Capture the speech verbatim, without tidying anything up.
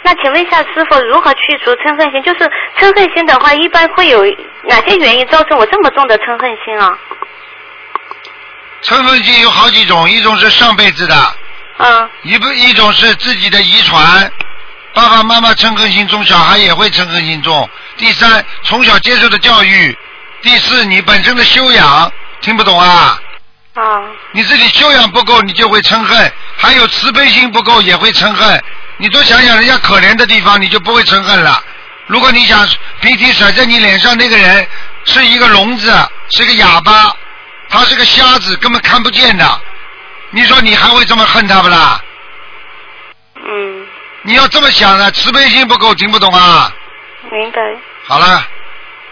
那请问一下师傅，如何去除嗔恨心？就是嗔恨心的话，一般会有哪些原因造成我这么重的嗔恨心啊？ 嗔恨心有好几种，一种是上辈子的， 嗯， 一不一种是自己的遗传，爸爸妈妈嗔恨心重，小孩也会嗔恨心重。第三，从小接受的教育。第四，你本身的修养，听不懂啊？ 啊， 你自己修养不够，你就会嗔恨；还有慈悲心不够，也会嗔恨。你多想想人家可怜的地方，你就不会嗔恨了。如果你想鼻涕甩在你脸上那个人是一个聋子，是个哑巴，他是个瞎子，根本看不见的，你说你还会这么恨他不啦？ 嗯。 你要这么想的，慈悲心不够，听不懂啊？ 明白。 好了。